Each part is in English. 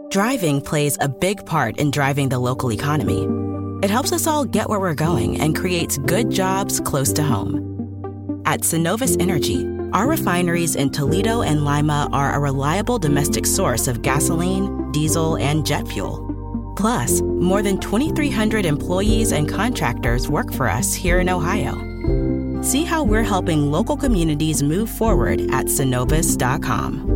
Driving plays a big part in driving the local economy. It helps us all get where we're going and creates good jobs close to home. At Synovus Energy, our refineries in Toledo and Lima are a reliable domestic source of gasoline, diesel, and jet fuel. Plus, more than 2,300 employees and contractors work for us here in Ohio. See how we're helping local communities move forward at Synovus.com.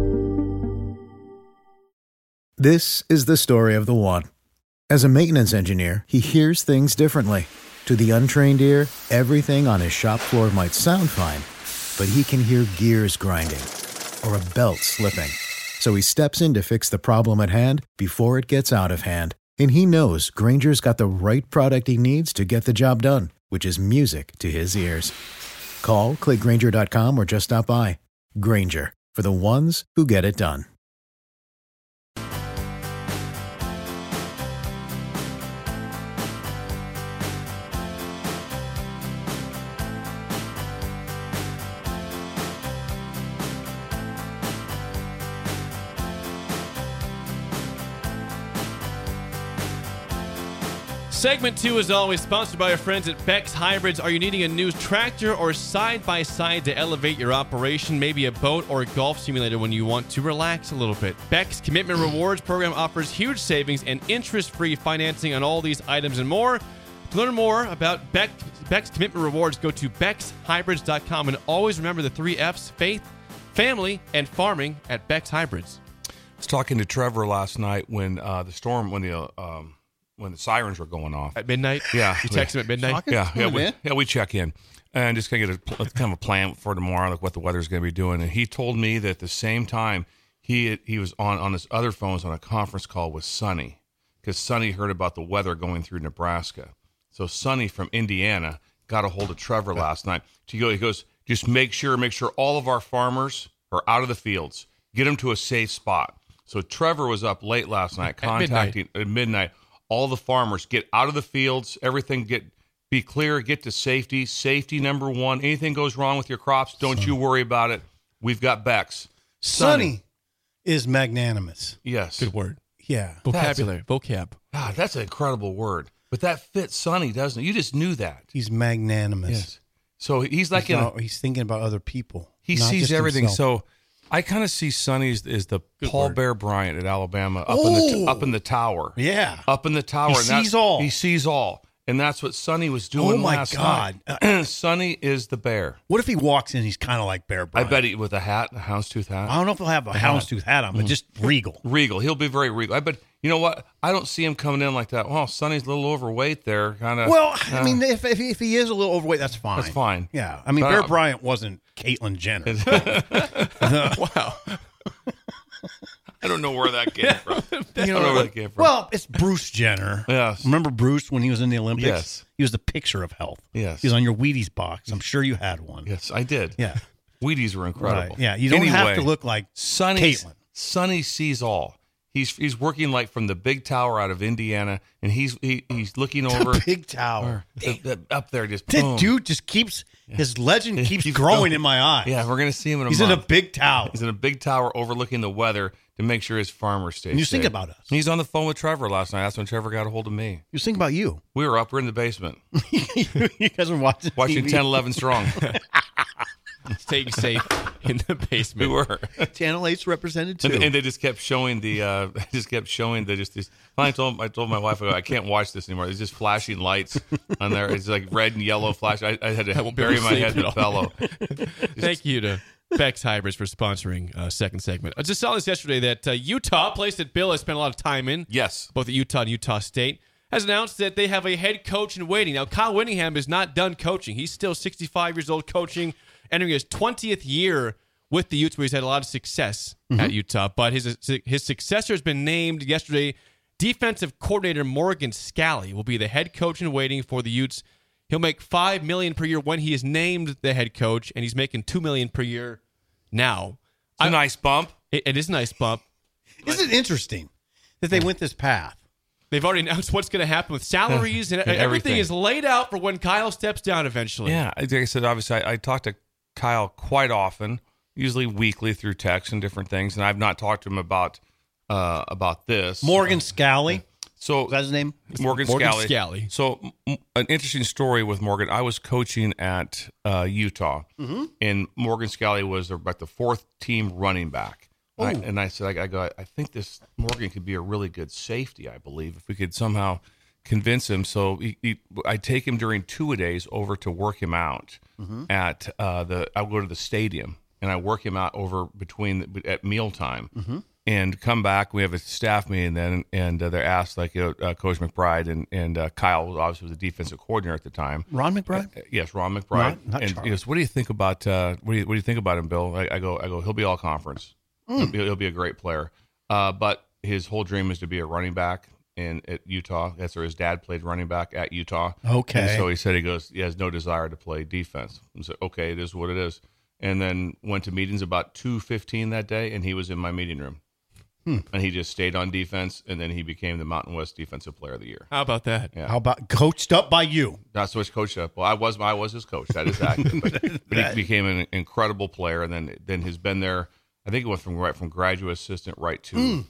This is the story of the one. As a maintenance engineer, he hears things differently. To the untrained ear, everything on his shop floor might sound fine, but he can hear gears grinding or a belt slipping. So he steps in to fix the problem at hand before it gets out of hand. And he knows Grainger's got the right product he needs to get the job done, which is music to his ears. Call, click Grainger.com, or just stop by. Grainger, for the ones who get it done. Segment 2 is always sponsored by our friends at Bex Hybrids. Are you needing a new tractor or side-by-side to elevate your operation? Maybe a boat or a golf simulator when you want to relax a little bit. Bex Commitment Rewards program offers huge savings and interest-free financing on all these items and more. To learn more about Bex Commitment Rewards, go to BexHybrids.com, and always remember the 3 F's: faith, family, and farming at Bex Hybrids. I was talking to Trevor last night when the sirens were going off at midnight. Yeah, you text him at midnight. We check in and just gonna get a kind of a plan for tomorrow, like what the weather's going to be doing. And he told me that at the same time he was on his other phones on a conference call with Sonny, because Sonny heard about the weather going through Nebraska. So Sonny from Indiana got a hold of Trevor last night. He goes, just make sure all of our farmers are out of the fields. Get them to a safe spot. So Trevor was up late last night contacting at midnight. All the farmers, get out of the fields, everything be clear, get to safety. Safety number one. Anything goes wrong with your crops, don't you worry about it. We've got Bex. Sonny is magnanimous. Yes. Good word. Yeah. Vocab. God, that's an incredible word. But that fits Sonny, doesn't it? You just knew that. He's magnanimous. Yes. So he's like he's thinking about other people. He sees everything. Himself. So I kind of see Sonny as the Paul Bear Bryant at Alabama up in the tower. Yeah. Up in the tower. He sees all. He sees all. And that's what Sonny was doing last night. Oh, my God. Sonny is the bear. What if he walks in, he's kind of like Bear Bryant? I bet he, with a houndstooth hat. I don't know if he'll have a houndstooth hat on, but just regal. Regal. He'll be very regal. But you know what? I don't see him coming in like that. Well, Sonny's a little overweight there. Kind of. Well, I mean, if he is a little overweight, that's fine. That's fine. Yeah. I mean, Bear Bryant wasn't Caitlyn Jenner. Wow. I don't know where that came from. Well, it's Bruce Jenner. Yes. Remember Bruce when he was in the Olympics? Yes. He was the picture of health. Yes. He was on your Wheaties box. I'm sure you had one. Yes, I did. Yeah. Wheaties were incredible. Right. Yeah. You don't have to look like Caitlyn. Sonny sees all. He's working like from the big tower out of Indiana, and he's looking over the big tower up there. Just boom. Dude just keeps his legend keeps growing in my eyes. Yeah, we're gonna see him in a month. He's in a big tower. He's in a big tower overlooking the weather to make sure his farmers stay. And you think about us. He's on the phone with Trevor last night. That's when Trevor got a hold of me. You was thinking about you. We were up. We're in the basement. You guys were watching TV. 10-11 strong. Staying safe in the basement. We were. Channel 8's represented too. And they just kept showing I told my wife, I can't watch this anymore. There's just flashing lights on there. It's like red and yellow flash. I had to bury my head in a pillow. Thank you to Bex Hybrids for sponsoring second segment. I just saw this yesterday that Utah, a place that Bill has spent a lot of time in, yes, both at Utah and Utah State, has announced that they have a head coach in waiting. Now, Kyle Whittingham is not done coaching. He's still 65 years old coaching, entering his 20th year with the Utes, where he's had a lot of success at Utah. But his successor has been named yesterday. Defensive coordinator Morgan Scalley will be the head coach in waiting for the Utes. He'll make $5 million per year when he is named the head coach, and he's making $2 million per year now. It's a nice bump. It is a nice bump. Isn't it interesting that they went this path? They've already announced what's going to happen with salaries and everything is laid out for when Kyle steps down eventually. Yeah, like I said, obviously, I talk to Kyle quite often, usually weekly through text and different things, and I've not talked to him about about this. Morgan Scally. So Is that his name? Morgan Morgan Scally. Scally. So an interesting story with Morgan. I was coaching at Utah, and Morgan Scally was about the fourth team running back. And I said, I think this Morgan could be a really good safety. I believe if we could somehow convince him. So I take him during 2-a-days over to work him out at I'll go to the stadium and I work him out over at mealtime. And come back. We have a staff meeting then, and they're asked, Coach McBride and Kyle obviously was the defensive coordinator at the time. Ron McBride? Yes, Ron McBride. Not and Charlie. he goes, "What do you think about what do you think about him, Bill?" I go, he'll be all conference. He'll be a great player. But his whole dream is to be a running back at Utah. That's where his dad played running back at Utah. Okay. And so he said he has no desire to play defense. I said, okay, it is what it is. And then went to meetings about 2:15 that day, and he was in my meeting room. And he just stayed on defense, and then he became the Mountain West Defensive Player of the Year. How about that? Yeah. How about coached up by you? That's what coached up. Well, I was his coach. That is accurate. But he became an incredible player, and then has been there. I think it went from graduate assistant right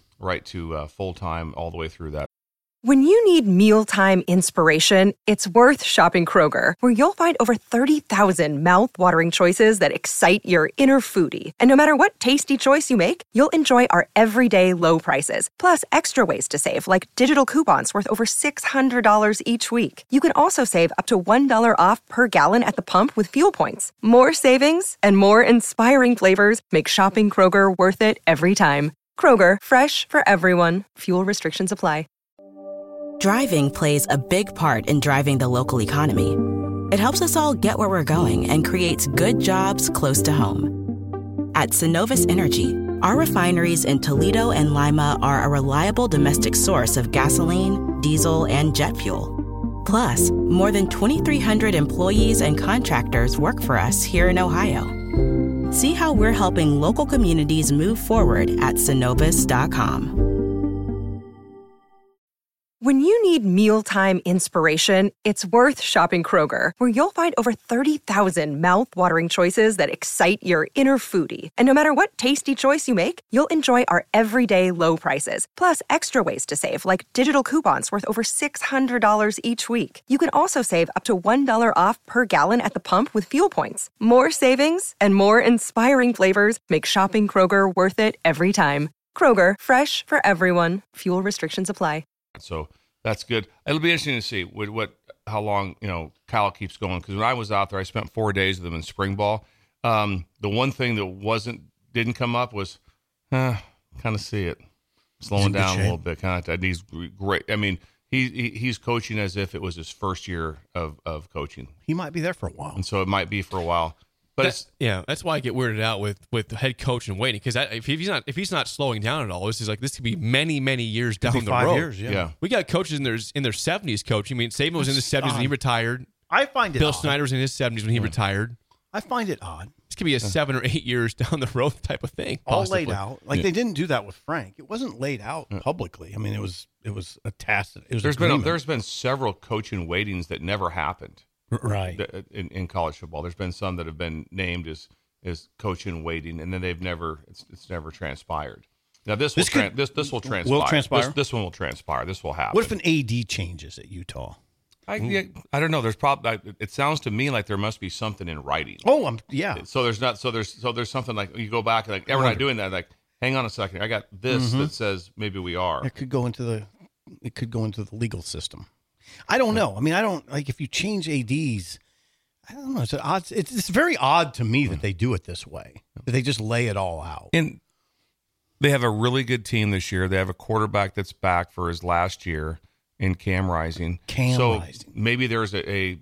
to full time all the way through that. When you need mealtime inspiration, it's worth shopping Kroger, where you'll find over 30,000 mouth-watering choices that excite your inner foodie. And no matter what tasty choice you make, you'll enjoy our everyday low prices, plus extra ways to save, like digital coupons worth over $600 each week. You can also save up to $1 off per gallon at the pump with fuel points. More savings and more inspiring flavors make shopping Kroger worth it every time. Kroger, fresh for everyone. Fuel restrictions apply. Driving plays a big part in driving the local economy. It helps us all get where we're going and creates good jobs close to home. At Synovus Energy, our refineries in Toledo and Lima are a reliable domestic source of gasoline, diesel, and jet fuel. Plus, more than 2,300 employees and contractors work for us here in Ohio. See how we're helping local communities move forward at Synovus.com. When you need mealtime inspiration, it's worth shopping Kroger, where you'll find over 30,000 mouth-watering choices that excite your inner foodie. And no matter what tasty choice you make, you'll enjoy our everyday low prices, plus extra ways to save, like digital coupons worth over $600 each week. You can also save up to $1 off per gallon at the pump with fuel points. More savings and more inspiring flavors make shopping Kroger worth it every time. Kroger, fresh for everyone. Fuel restrictions apply. So that's good. It'll be interesting to see how long Kyle keeps going. Because when I was out there, I spent 4 days with him in spring ball. The one thing that didn't come up was kind of see it slowing down a little bit. Kind of, he's great. I mean, he's coaching as if it was his first year of coaching. He might be there for a while, and so it might be for a while. But that's why I get weirded out with the head coach and waiting, because if he's not slowing down at all, this could be many years down the 5 road. years, yeah. We got coaches in their 70s coaching. I mean, Saban was in his 70s when he retired. I find it Bill odd. Snyder was in his 70s when he retired. I find it odd. This could be a 7 or 8 years down the road type of thing. All laid out. Like they didn't do that with Frank. It wasn't laid out publicly. I mean, it was a tacit. There's been several coaching waitings that never happened. Right. In college football, there's been some that have been named as coaching waiting, and then it's never transpired. Now this will transpire. Will transpire? This one will transpire. This will happen. What if an AD changes at Utah? I don't know. There's probably. It sounds to me like there must be something in writing. Oh, yeah. So there's something like you go back like we're not doing that. Like, hang on a second. I got this that says maybe we are. It could go into the legal system. I don't know. I mean, I don't like if you change ADs. I don't know. It's odd. It's very odd to me that they do it this way. That they just lay it all out. And they have a really good team this year. They have a quarterback that's back for his last year in Cam Rising. Maybe there's a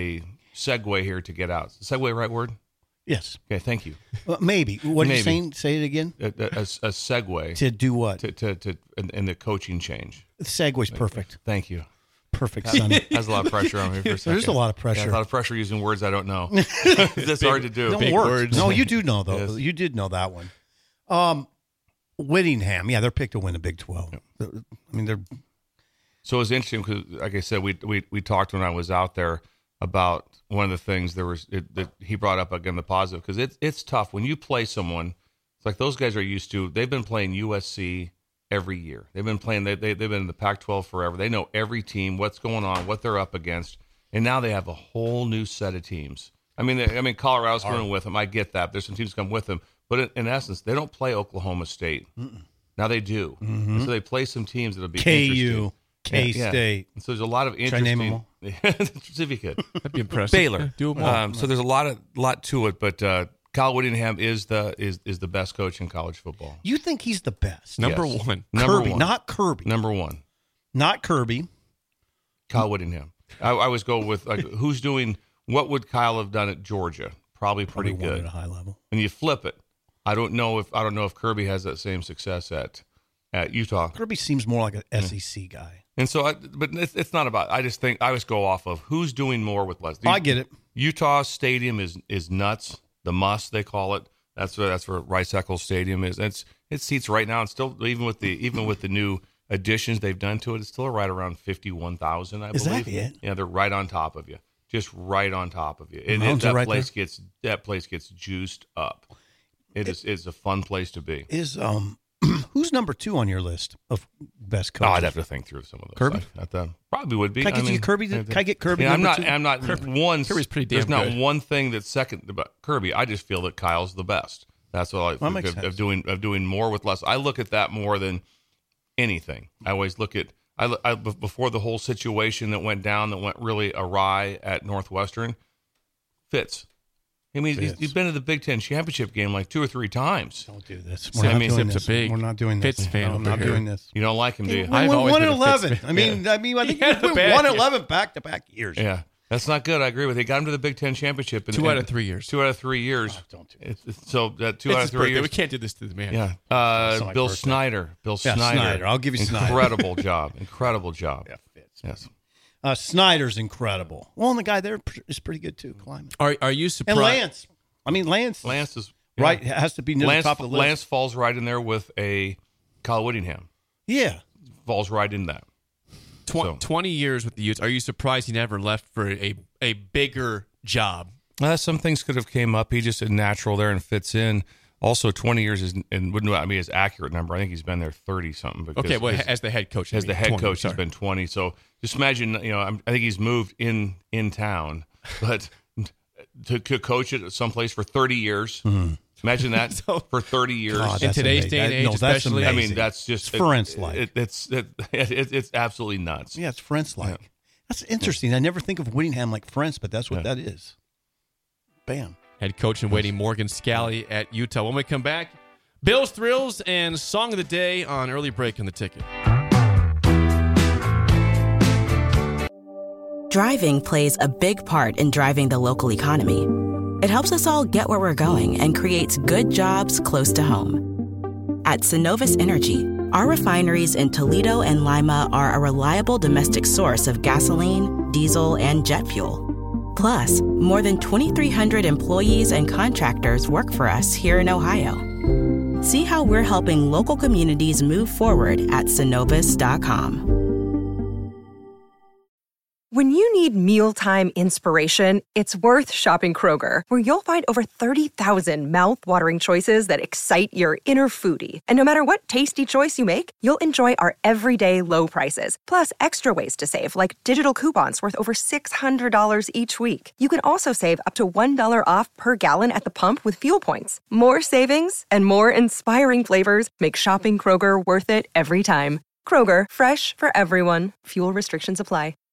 segue here to get out. Is segue right word? Yes. Okay. Thank you. Maybe. What are you saying? Say it again. A segue to do what? To in the coaching change. The segue's perfect. Thank you. Perfect, Sonny. Has a lot of pressure on me for a second. There's a lot of pressure. Yeah, a lot of pressure using words I don't know. That's hard to do. Don't work. No, you do know, though. Yes. You did know that one. Whittingham, they're picked to win the Big 12. I mean, they're... So it was interesting because, like I said, we talked when I was out there about one of the things that he brought up, again, the positive, because it's tough. When you play someone, it's like those guys are used to, they've been playing USC every year. They've been playing. They've been in the Pac-12 forever. They know every team, what's going on, what they're up against, and now they have a whole new set of teams. I mean, Colorado's going with them. I get that. There's some teams come with them, but in essence, they don't play Oklahoma State. Now they do. So they play some teams that'll be KU, interesting. K-State. And so there's a lot of interesting. Should I name them all? If you could. That'd be impressive. Baylor. Do them all. So there's a lot to it, but Kyle Whittingham is the best coach in college football. You think he's the best? Number Yes. one. Number Kirby, one. not Kirby. Number one. Not Kirby. Kyle Whittingham. I always go with who's doing what would Kyle have done at Georgia? Probably pretty Probably won good. at a high level. And you flip it. I don't know if Kirby has that same success at Utah. Kirby seems more like an SEC guy. And so, but it's not about. I just think I always go off of who's doing more with less. I get it. Utah Stadium is nuts. The must they call it. That's where Rice Eccles Stadium is. And it seats right now. And still even with the new additions they've done to it, it's still right around 51,000. I believe. Is that it? Yeah, they're right on top of you. Just right on top of you. And Mountains are right that place gets juiced up. It's a fun place to be. Is who's number 2 on your list of best coaches? Oh, I'd have to think through some of those. Kirby? Probably would be. Can I get you Kirby? Can I get Kirby? Yeah, I'm number not. 2? I'm not. One. Kirby's pretty There's damn not good. one thing that's second about Kirby. I just feel that Kyle's the best. That's what I That makes think sense. of doing more with less. I look at that more than anything. I always look at. I before the whole situation that went really awry at Northwestern. Fitz. I mean, he's been to the Big Ten championship game like 2 or 3 times. Don't do this. So, We're I not mean, doing it's this. a big We're not doing this. Fitz fan No, I'm over not here. doing this. You don't like him, do you? We I've won always been a Fitz 11. fan. I mean, I think had we a bad won year. 11 back-to-back years. Yeah, that's not good. I agree with you. They got him to the Big Ten championship. 2 out of 3 years. 2 out of 3 years. Oh, don't do So that 2 It's out his of 3 birthday. years. We can't do this to the man. Yeah. It's not my Bill birthday. Snyder. Yeah, Snyder. I'll give you Snyder. Incredible job. Incredible job. Yeah, Fitz. Yes. Snyder's incredible. Well, and the guy there is pretty good too. Climate. Are you surprised? And Lance. I mean, Lance is right. Has to be near the top of the list. Lance falls right in there with a Kyle Whittingham. Yeah. Falls right in that. 20 years with the Utes. Are you surprised he never left for a bigger job? Some things could have came up. He just is natural there and fits in. Also, 20 years is and wouldn't be his accurate number. I think he's been there 30 something. Okay, well, as the head coach, as the head 20, coach, sorry. he's been 20. So just imagine, I think he's moved in town, but to coach it someplace for 30 years. Imagine that for 30 years. God, In that's today's amazing. day and age, That's especially. I amazing. mean, that's just It's Ferentz-like. It's absolutely nuts. Yeah, it's Ferentz-like. That's interesting. I never think of Whittingham like Ferentz, but that's what that is. Bam. Head coach in waiting Morgan Scally at Utah. When we come back, Bills Thrills and Song of the Day on Early Break on the Ticket. Driving plays a big part in driving the local economy. It helps us all get where we're going and creates good jobs close to home. At Synovus Energy, our refineries in Toledo and Lima are a reliable domestic source of gasoline, diesel, and jet fuel. Plus, more than 2,300 employees and contractors work for us here in Ohio. See how we're helping local communities move forward at Synovus.com. When you need mealtime inspiration, it's worth shopping Kroger, where you'll find over 30,000 mouth-watering choices that excite your inner foodie. And no matter what tasty choice you make, you'll enjoy our everyday low prices, plus extra ways to save, like digital coupons worth over $600 each week. You can also save up to $1 off per gallon at the pump with fuel points. More savings and more inspiring flavors make shopping Kroger worth it every time. Kroger, fresh for everyone. Fuel restrictions apply.